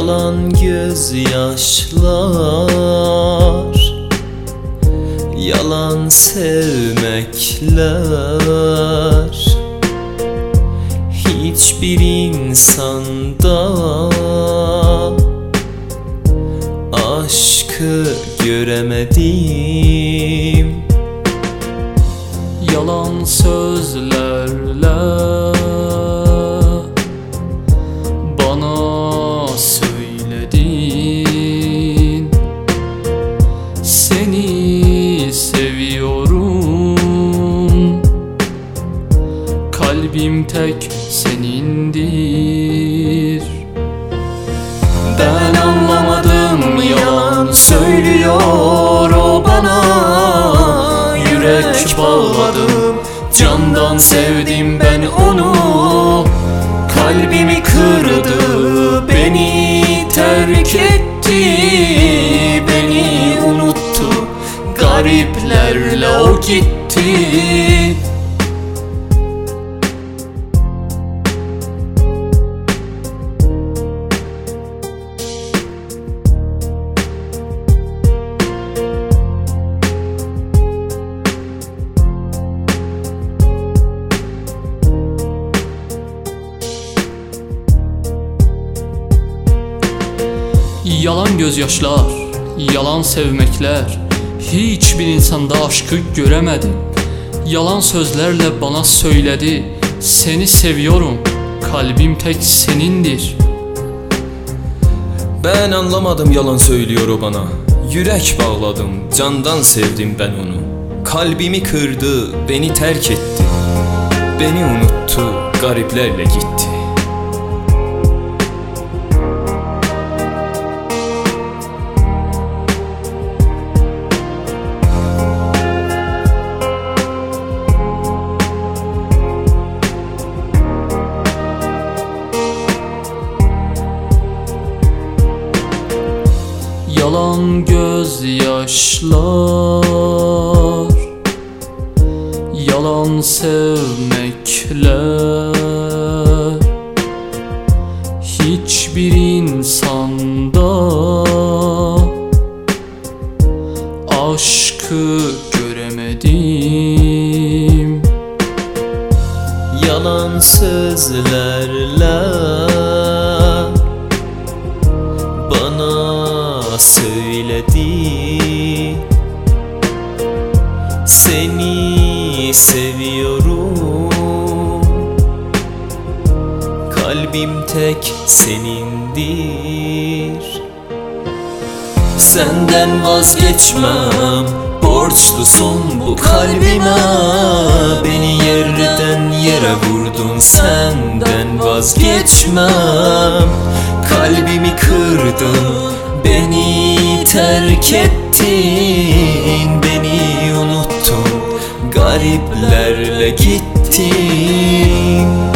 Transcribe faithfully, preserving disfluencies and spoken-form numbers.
Yalan gözyaşlar, yalan sevmekler, hiçbir insanda aşkı göremedim. Yalan sözlerle bana söyledin, seni seviyorum, kalbim tek senindir. Ben anlamadım, yalan söylüyor o bana. Yürek bağladım, candan sevdim ben onu. Kalbimi kırdı, beni terk etti, beni unuttu, gariplerle o gitti. Yalan gözyaşlar, yalan sevmekler, hiçbir insanda aşkı göremedim. Yalan sözlerle bana söyledi, seni seviyorum, kalbim tek senindir. Ben anlamadım, yalan söylüyor o bana. Yürek bağladım, candan sevdim ben onu. Kalbimi kırdı, beni terk etti, beni unuttu, gariplerle gitti. Yalan gözyaşlar, yalan sevmekler, hiçbir insanda aşkı göremedim. Yalan sözlerle bana söyledi, seni seviyorum, kalbim tek senindir. Senden vazgeçmem, borçlusun bu kalbime. Beni yerden yere vurdun, senden vazgeçmem. Kalbimi kırdın, beni terk ettin, beni unuttun, gariplerle gittin.